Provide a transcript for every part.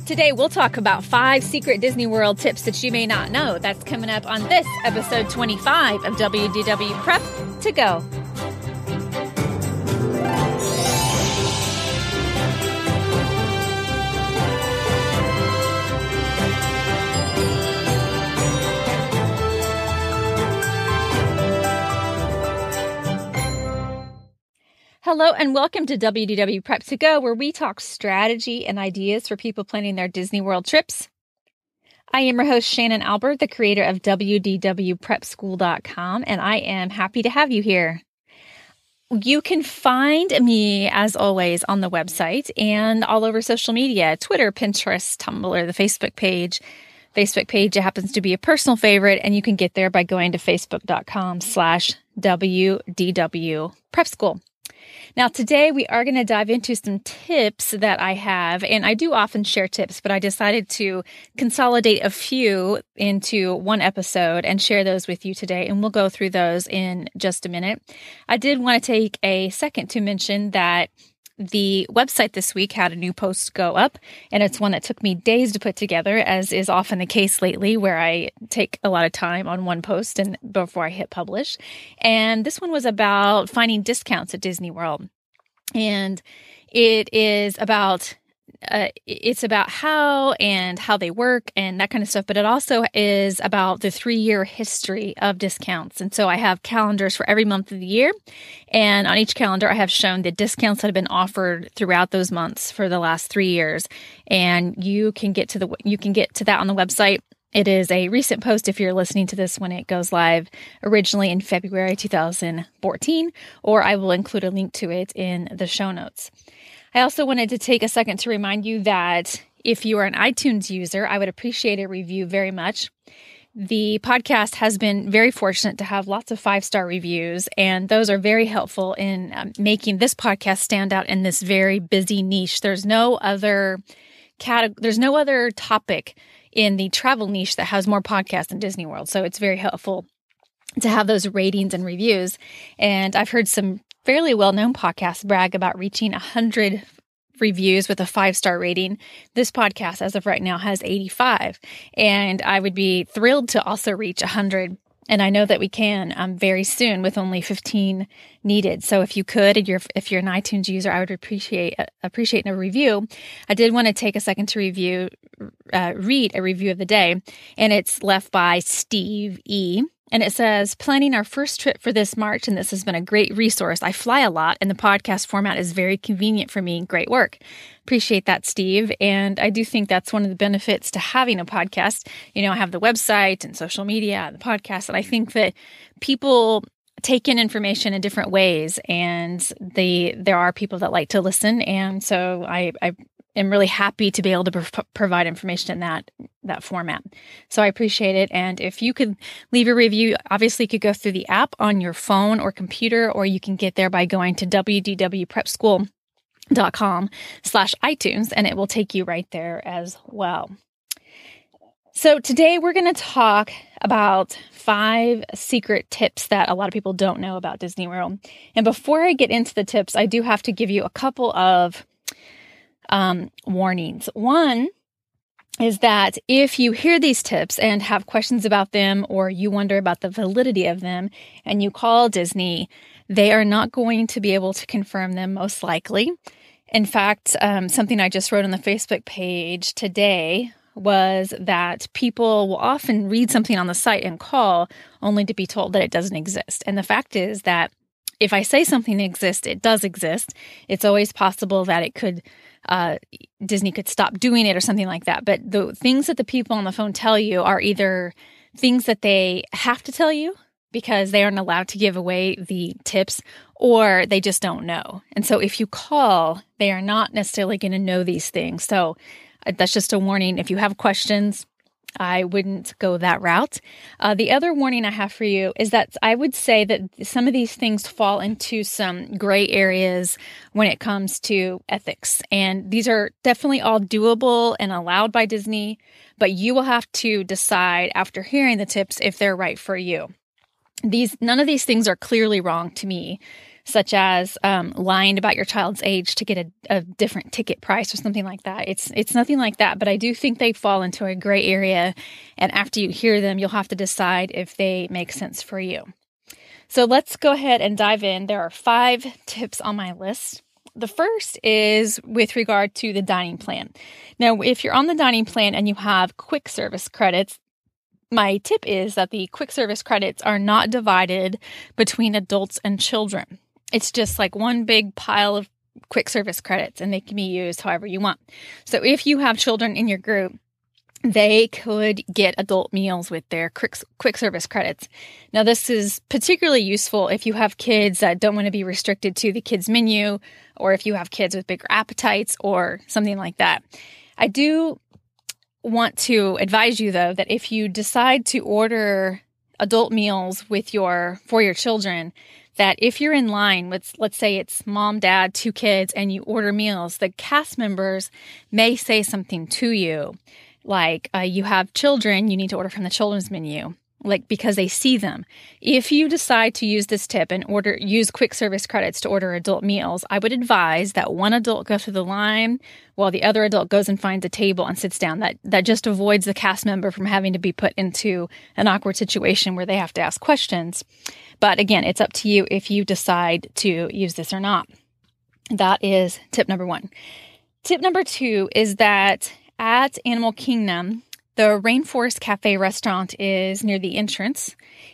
Today, we'll talk about 5 secret Disney World tips that you may not know. That's coming up on this episode 25 of WDW Prep to Go. Hello and welcome to WDW Prep to Go, where we talk strategy and ideas for people planning their Disney World trips. I am your host, Shannon Albert, the creator of WDWPrepSchool.com, and I am happy to have you here. You can find me, as always, on the website and all over social media, Twitter, Pinterest, Tumblr, the Facebook page. Facebook page happens to be a personal favorite, and you can get there by going to facebook.com/WDWPrepSchool. Now, today we are going to dive into some tips that I have, and I do often share tips, but I decided to consolidate a few into one episode and share those with you today, and we'll go through those in just a minute. I did want to take a second to mention that the website this week had a new post go up, and it's one that took me days to put together, as is often the case lately, where I take a lot of time on one post and before I hit publish. And this one was about finding discounts at Disney World. And it is about how they work and that kind of stuff, but it also is about the 3-year history of discounts. And so I have calendars for every month of the year, and on each calendar I have shown the discounts that have been offered throughout those months for the last 3 years. And you can get to that on the website. It is a recent post if you're listening to this when it goes live, originally in February 2014, or I will include a link to it in the show notes. I also wanted to take a second to remind you that if you are an iTunes user, I would appreciate a review very much. The podcast has been very fortunate to have lots of 5-star reviews, and those are very helpful in making this podcast stand out in this very busy niche. There's no other topic in the travel niche that has more podcasts than Disney World, so it's very helpful to have those ratings and reviews. And I've heard some fairly well-known podcasts brag about reaching 100 reviews with a 5-star rating. This podcast, as of right now, has 85. And I would be thrilled to also reach 100. And I know that we can very soon with only 15 needed. So if you could, if you're an iTunes user, I would appreciate a review. I did want to take a second to read a review of the day, and it's left by Steve E. And it says, planning our first trip for this March, and this has been a great resource. I fly a lot, and the podcast format is very convenient for me. Great work. Appreciate that, Steve. And I do think that's one of the benefits to having a podcast. You know, I have the website and social media and the podcast, and I think that people take in information in different ways, and there are people that like to listen. And so I am really happy to be able to provide information in that format. So I appreciate it. And if you could leave a review, obviously you could go through the app on your phone or computer, or you can get there by going to wdwprepschool.com/iTunes, and it will take you right there as well. So today we're going to talk about 5 secret tips that a lot of people don't know about Disney World. And before I get into the tips, I do have to give you a couple of warnings. One is that if you hear these tips and have questions about them, or you wonder about the validity of them, and you call Disney, they are not going to be able to confirm them, most likely. In fact, something I just wrote on the Facebook page today was that people will often read something on the site and call only to be told that it doesn't exist. And the fact is that if I say something exists, it does exist. It's always possible that it could Disney could stop doing it or something like that. But the things that the people on the phone tell you are either things that they have to tell you because they aren't allowed to give away the tips, or they just don't know. And so if you call, they are not necessarily going to know these things. So that's just a warning. If you have questions, I wouldn't go that route. The other warning I have for you is that I would say that some of these things fall into some gray areas when it comes to ethics. And these are definitely all doable and allowed by Disney, but you will have to decide after hearing the tips if they're right for you. None of these things are clearly wrong to me. such as lying about your child's age to get a different ticket price or something like that. It's nothing like that, but I do think they fall into a gray area. And after you hear them, you'll have to decide if they make sense for you. So let's go ahead and dive in. There are 5 tips on my list. The first is with regard to the dining plan. Now, if you're on the dining plan and you have quick service credits, my tip is that the quick service credits are not divided between adults and children. It's just like one big pile of quick service credits, and they can be used however you want. So if you have children in your group, they could get adult meals with their quick service credits. Now, this is particularly useful if you have kids that don't want to be restricted to the kids menu, or if you have kids with bigger appetites or something like that. I do want to advise you, though, that if you decide to order adult meals for your children, that if you're in line with, let's say it's mom, dad, 2 kids, and you order meals, the cast members may say something to you. Like, you have children, you need to order from the children's menu, like because they see them. If you decide to use this tip and use quick service credits to order adult meals, I would advise that one adult go through the line while the other adult goes and finds a table and sits down. That just avoids the cast member from having to be put into an awkward situation where they have to ask questions. But again, it's up to you if you decide to use this or not. That is tip number 1. Tip number 2 is that at Animal Kingdom, the Rainforest Cafe restaurant is near the entrance,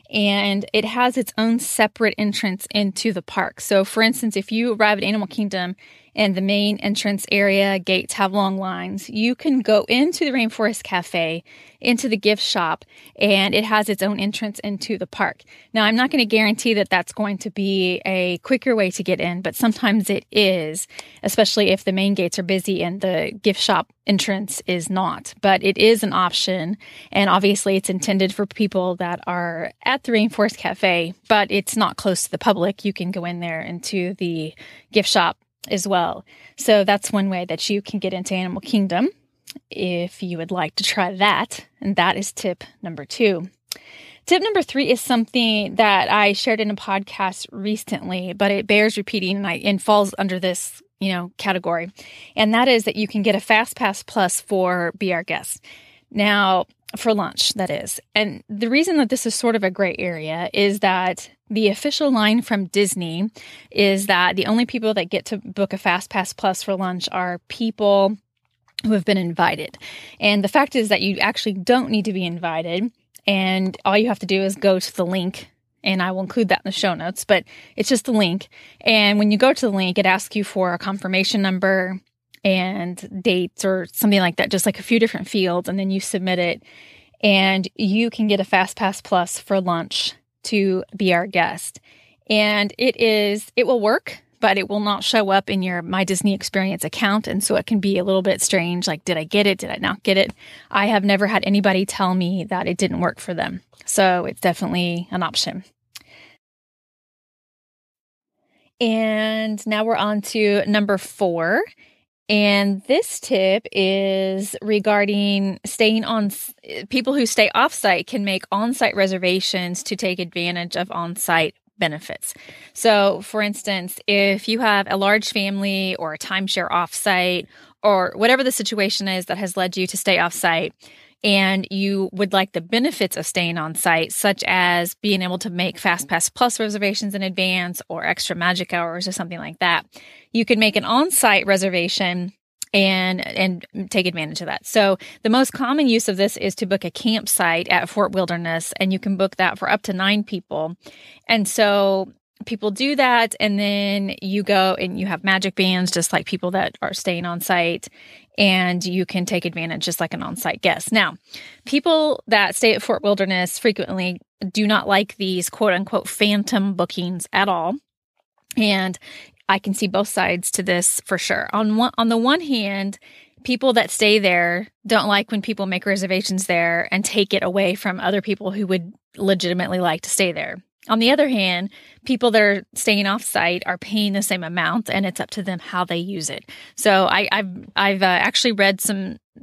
and it has its own separate entrance into the park. So, for instance, if you arrive at Animal Kingdom and the main entrance area gates have long lines, you can go into the Rainforest Cafe, into the gift shop, and it has its own entrance into the park. Now, I'm not going to guarantee that that's going to be a quicker way to get in, but sometimes it is, especially if the main gates are busy and the gift shop entrance is not. But it is an option, and obviously it's intended for people that are at the Rainforest Cafe, but it's not close to the public. You can go in there into the gift shop as well. So that's one way that you can get into Animal Kingdom if you would like to try that. And that is tip number 2. Tip number 3 is something that I shared in a podcast recently, but it bears repeating and falls under this, category. And that is that you can get a Fast Pass Plus for Be Our Guest. Now, for lunch, that is. And the reason that this is sort of a gray area is that the official line from Disney is that the only people that get to book a Fast Pass Plus for lunch are people who have been invited. And the fact is that you actually don't need to be invited, and all you have to do is go to the link, and I will include that in the show notes, but it's just a link. And when you go to the link, it asks you for a confirmation number and dates or something like that, just like a few different fields, and then you submit it, and you can get a Fast Pass Plus for lunch to Be Our Guest. And it will work, but it will not show up in your My Disney Experience account, and so it can be a little bit strange, like, did I get it? Did I not get it? I have never had anybody tell me that it didn't work for them, so it's definitely an option. And now we're on to number 4. And this tip is regarding people who stay off-site can make on-site reservations to take advantage of on-site benefits. So, for instance, if you have a large family or a timeshare off-site or whatever the situation is that has led you to stay off-site, and you would like the benefits of staying on site, such as being able to make Fast Pass Plus reservations in advance or extra magic hours or something like that, you can make an on-site reservation and take advantage of that. So the most common use of this is to book a campsite at Fort Wilderness, and you can book that for up to 9 people. And so people do that, and then you go and you have magic bands, just like people that are staying on site, and you can take advantage just like an on-site guest. Now, people that stay at Fort Wilderness frequently do not like these quote-unquote phantom bookings at all. And I can see both sides to this for sure. On the one hand, people that stay there don't like when people make reservations there and take it away from other people who would legitimately like to stay there. On the other hand, people that are staying off-site are paying the same amount, and it's up to them how they use it. So I've actually read some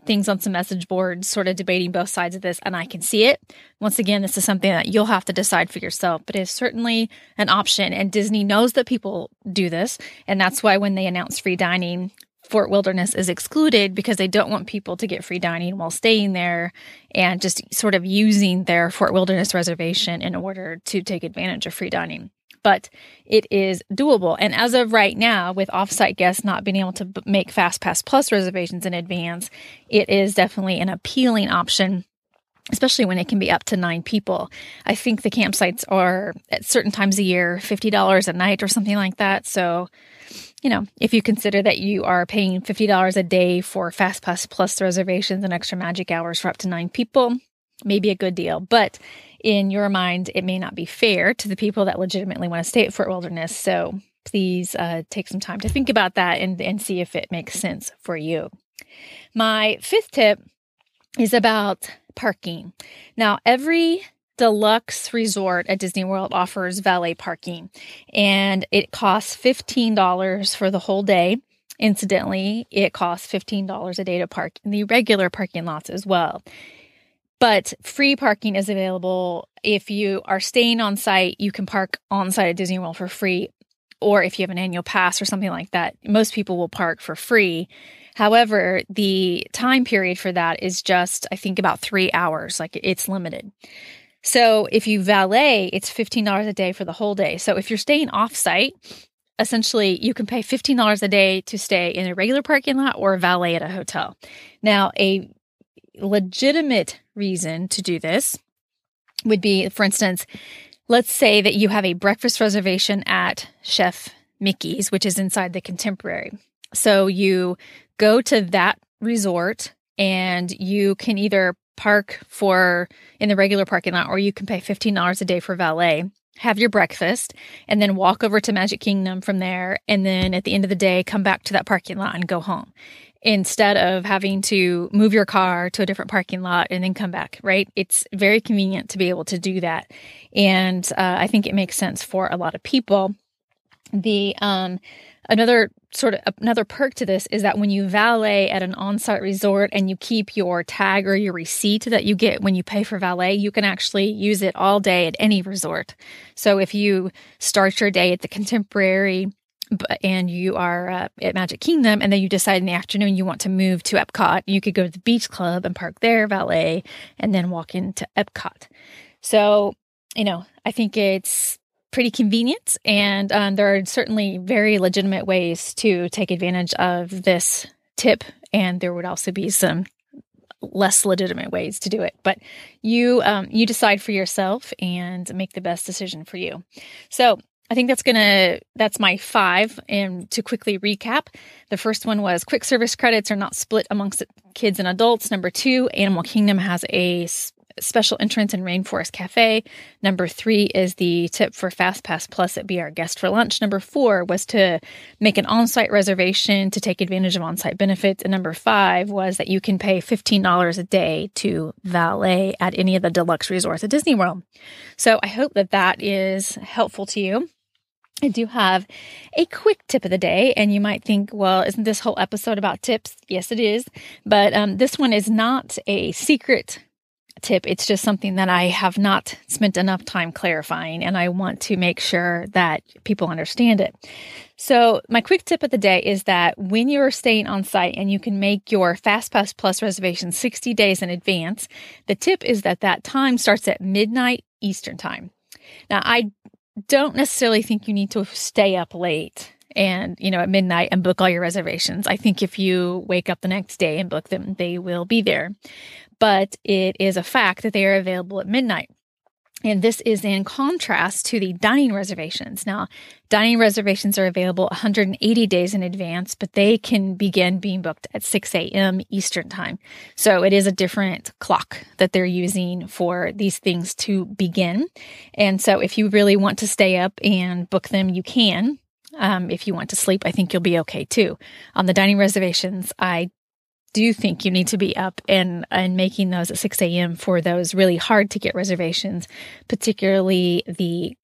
things on some message boards sort of debating both sides of this, and I can see it. Once again, this is something that you'll have to decide for yourself, but it's certainly an option. And Disney knows that people do this. And that's why when they announce free dining, Fort Wilderness is excluded, because they don't want people to get free dining while staying there and just sort of using their Fort Wilderness reservation in order to take advantage of free dining. But it is doable. And as of right now, with offsite guests not being able to make FastPass Plus reservations in advance, it is definitely an appealing option, especially when it can be up to 9 people. I think the campsites are at certain times a year, $50 a night or something like that. So, if you consider that you are paying $50 a day for FastPass Plus reservations and extra magic hours for up to 9 people, maybe a good deal. But in your mind, it may not be fair to the people that legitimately want to stay at Fort Wilderness. So please take some time to think about that and see if it makes sense for you. My 5th tip is about parking. Now, every deluxe resort at Disney World offers valet parking, and it costs $15 for the whole day. Incidentally, it costs $15 a day to park in the regular parking lots as well. But free parking is available. If you are staying on site, you can park on site at Disney World for free. Or if you have an annual pass or something like that, most people will park for free. However, the time period for that is just, I think, about 3 hours. Like, it's limited. So if you valet, it's $15 a day for the whole day. So if you're staying off-site, essentially you can pay $15 a day to stay in a regular parking lot or valet at a hotel. Now, a legitimate reason to do this would be, for instance, let's say that you have a breakfast reservation at Chef Mickey's, which is inside the Contemporary. So you go to that resort and you can either park in the regular parking lot, or you can pay $15 a day for valet, have your breakfast, and then walk over to Magic Kingdom from there. And then at the end of the day, come back to that parking lot and go home, instead of having to move your car to a different parking lot and then come back, right? It's very convenient to be able to do that. And I think it makes sense for a lot of people. Another perk to this is that when you valet at an on-site resort and you keep your tag or your receipt that you get when you pay for valet, you can actually use it all day at any resort. So if you start your day at the Contemporary and you are at Magic Kingdom, and then you decide in the afternoon you want to move to Epcot, you could go to the Beach Club and park there, valet, and then walk into Epcot. So, I think it's pretty convenient, and there are certainly very legitimate ways to take advantage of this tip, and there would also be some less legitimate ways to do it. But you decide for yourself and make the best decision for you. So I think that's my 5. And to quickly recap, the first one was quick service credits are not split amongst kids and adults. Number 2, Animal Kingdom has a special entrance in Rainforest Cafe. Number 3 is the tip for FastPass Plus at Be Our Guest for Lunch. Number 4 was to make an on-site reservation to take advantage of on-site benefits. And number 5 was that you can pay $15 a day to valet at any of the deluxe resorts at Disney World. So I hope that is helpful to you. I do have a quick tip of the day, and you might think, well, isn't this whole episode about tips? Yes, it is. But this one is not a secret tip. It's just something that I have not spent enough time clarifying, and I want to make sure that people understand it. So my quick tip of the day is that when you're staying on site and you can make your FastPass Plus reservation 60 days in advance, the tip is that time starts at midnight Eastern time. Now, I don't necessarily think you need to stay up late and, at midnight and book all your reservations. I think if you wake up the next day and book them, they will be there. But it is a fact that they are available at midnight. And this is in contrast to the dining reservations. Now, dining reservations are available 180 days in advance, but they can begin being booked at 6 a.m. Eastern time. So it is a different clock that they're using for these things to begin. And so if you really want to stay up and book them, you can. If you want to sleep, I think you'll be okay too. On the dining reservations, I do think you need to be up and making those at 6 a.m. for those really hard to get reservations, particularly the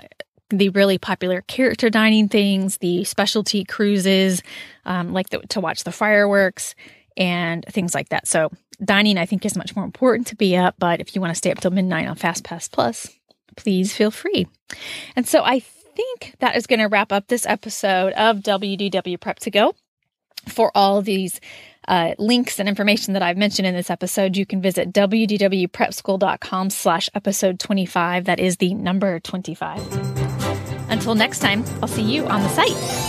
really popular character dining things, the specialty cruises, to watch the fireworks, and things like that. So dining, I think, is much more important to be up. But if you want to stay up till midnight on FastPass Plus, please feel free. And so I think that is going to wrap up this episode of WDW Prep to Go. For all these links and information that I've mentioned in this episode, you can visit wdwprepschool.com/episode 25. That is the number 25. Until next time, I'll see you on the site.